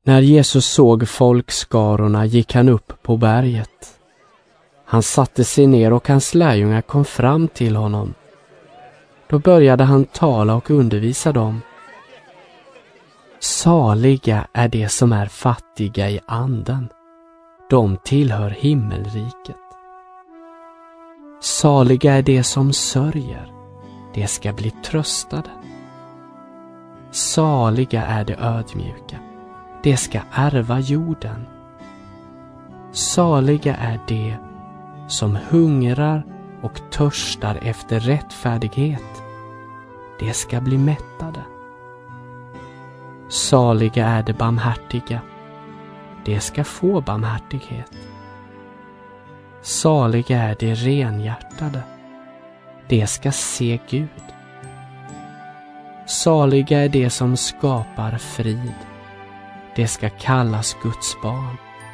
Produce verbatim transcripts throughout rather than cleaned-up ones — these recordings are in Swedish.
När Jesus såg folkskarorna gick han upp på berget. Han satte sig ner och hans lärjungar kom fram till honom. Då började han tala och undervisa dem. Saliga är de som är fattiga i anden. De tillhör himmelriket. Saliga är de som sörjer. De ska bli tröstade. Saliga är de ödmjuka. De ska ärva jorden. Saliga är de som hungrar och törstar efter rättfärdighet. De ska bli mättade. Saliga är de barmhärtiga. De ska få barmhärtighet. Saliga är de renhjärtade. De ska se Gud. Saliga är de som skapar frid. De ska kallas Guds barn.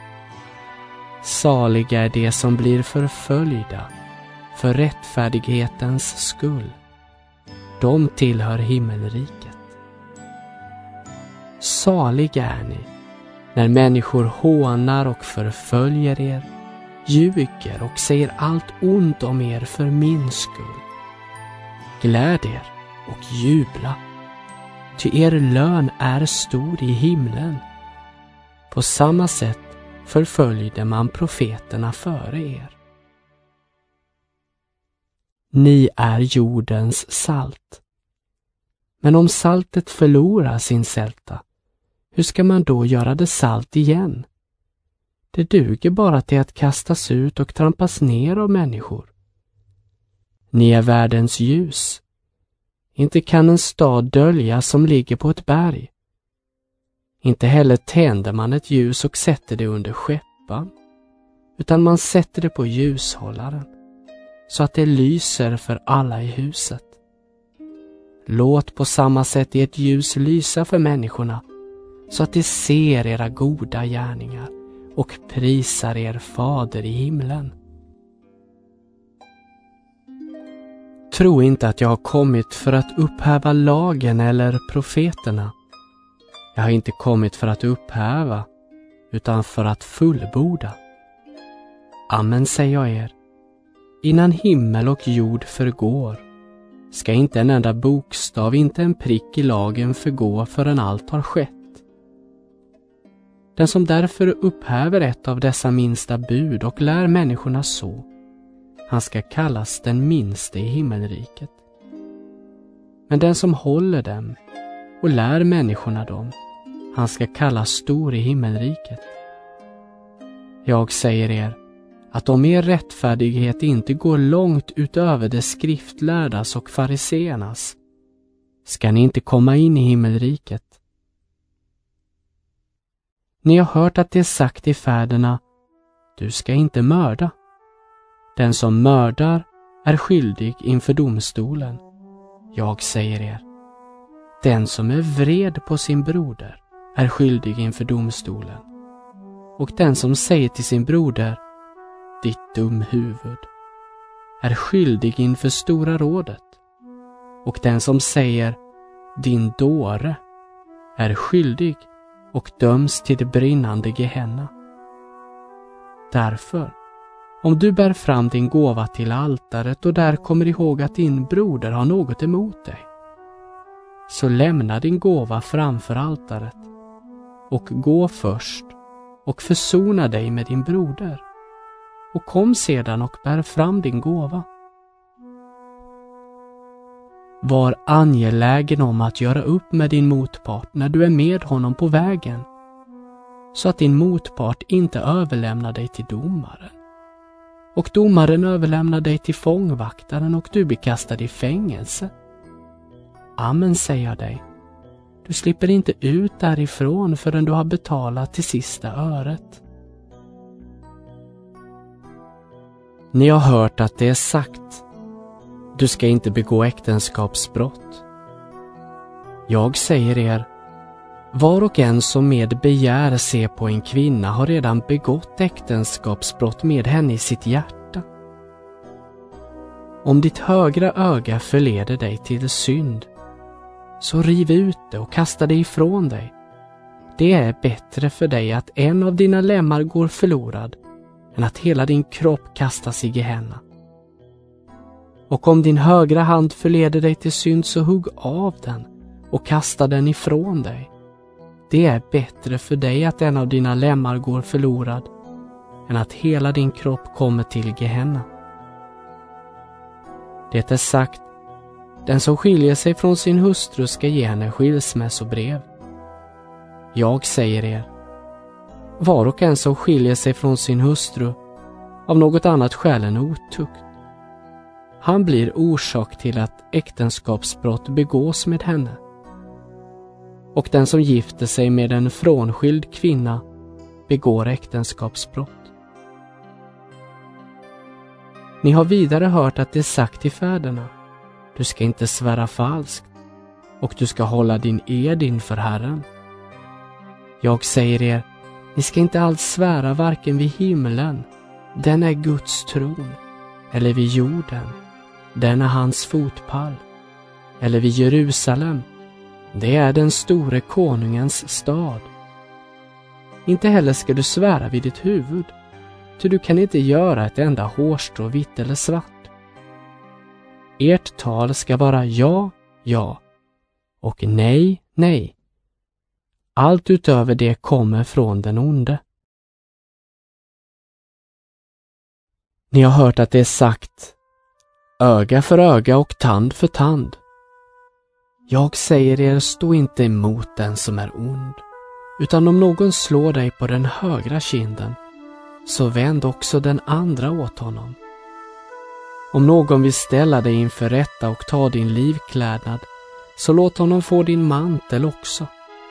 Saliga är de som blir förföljda för rättfärdighetens skull. De tillhör himmelriket. Saliga är ni när människor hånar och förföljer er, ljuger och säger allt ont om er för min skull. Gläd er och jubla, ty er lön är stor i himlen. På samma sätt förföljde man profeterna före er. Ni är jordens salt. Men om saltet förlorar sin sälta, hur ska man då göra det salt igen? Det duger bara till att kastas ut och trampas ner av människor. Ni är världens ljus. Inte kan en stad dölja som ligger på ett berg. Inte heller tänder man ett ljus och sätter det under skeppan, utan man sätter det på ljushållaren, så att det lyser för alla i huset. Låt på samma sätt ert ljus lysa för människorna, så att de ser era goda gärningar och prisar er fader i himlen. Tro inte att jag har kommit för att upphäva lagen eller profeterna. Jag har inte kommit för att upphäva, utan för att fullborda. Amen, säger jag er. Innan himmel och jord förgår, ska inte en enda bokstav, inte en prick i lagen förgå förrän allt har skett. Den som därför upphäver ett av dessa minsta bud och lär människorna så, han ska kallas den minste i himmelriket. Men den som håller dem och lär människorna dem, han ska kallas stor i himmelriket. Jag säger er att om er rättfärdighet inte går långt utöver det skriftlärdas och fariseernas, ska ni inte komma in i himmelriket. Ni har hört att det är sagt i fäderna, du ska inte mörda. Den som mördar är skyldig inför domstolen. Jag säger er, den som är vred på sin broder är skyldig inför domstolen. Och den som säger till sin broder, ditt dumhuvud, är skyldig inför stora rådet. Och den som säger, din dåre, är skyldig och döms till det brinnande Gehenna. Därför, om du bär fram din gåva till altaret och där kommer ihåg att din broder har något emot dig, så lämna din gåva framför altaret och gå först och försona dig med din broder, och kom sedan och bär fram din gåva. Var angelägen om att göra upp med din motpart när du är med honom på vägen, så att din motpart inte överlämnar dig till domaren, och domaren överlämnar dig till fångvaktaren och du blir kastad i fängelse. Amen, säger jag dig. Du slipper inte ut därifrån förrän du har betalat till sista öret. Ni har hört att det är sagt, du ska inte begå äktenskapsbrott. Jag säger er, var och en som med begär ser på en kvinna har redan begått äktenskapsbrott med henne i sitt hjärta. Om ditt högra öga förleder dig till synd, så riv ut det och kasta det ifrån dig. Det är bättre för dig att en av dina lemmar går förlorad än att hela din kropp kastas i Gehenna. Och om din högra hand förleder dig till synd, så hugg av den och kasta den ifrån dig. Det är bättre för dig att en av dina lemmar går förlorad än att hela din kropp kommer till Gehenna. Det är sagt, den som skiljer sig från sin hustru ska ge henne skilsmässobrev. Jag säger er, var och en som skiljer sig från sin hustru av något annat skäl än otukt, han blir orsak till att äktenskapsbrott begås med henne. Och den som gifter sig med en frånskild kvinna begår äktenskapsbrott. Ni har vidare hört att det är sagt till fäderna, du ska inte svära falskt och du ska hålla din ed inför Herren. Jag säger er, ni ska inte alls svära varken vid himlen, den är Guds tron, eller vid jorden, den är hans fotpall, eller vid Jerusalem, det är den store konungens stad. Inte heller ska du svära vid ditt huvud, ty du kan inte göra ett enda hårstrå vitt eller svart. Ert tal ska vara ja, ja och nej, nej. Allt utöver det kommer från den onde. Ni har hört att det är sagt, öga för öga och tand för tand. Jag säger er, stå inte emot den som är ond, utan om någon slår dig på den högra kinden, så vänd också den andra åt honom. Om någon vill ställa dig inför rätta och ta din livklädnad, så låt honom få din mantel också.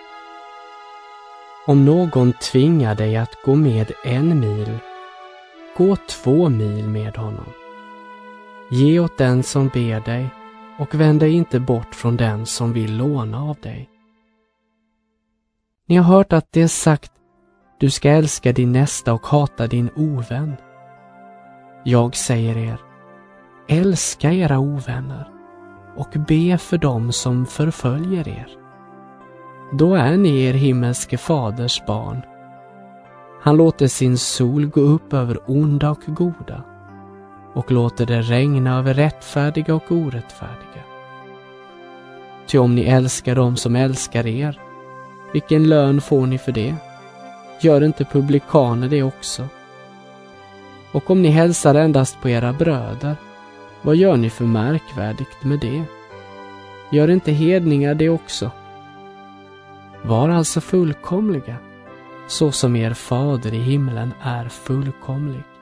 Om någon tvingar dig att gå med en mil, gå två mil med honom. Ge åt den som ber dig och vänd dig inte bort från den som vill låna av dig. Ni har hört att det är sagt, du ska älska din nästa och hata din ovän. Jag säger er, älska era ovänner och be för dem som förföljer er. Då är ni er himmelske faders barn. Han låter sin sol gå upp över onda och goda och låter det regna över rättfärdiga och orättfärdiga. Ty om ni älskar dem som älskar er, vilken lön får ni för det? Gör inte publikaner det också? Och om ni hälsar endast på era bröder, vad gör ni för märkvärdigt med det? Gör inte hedningar det också? Var alltså fullkomliga, så som er fader i himlen är fullkomlig.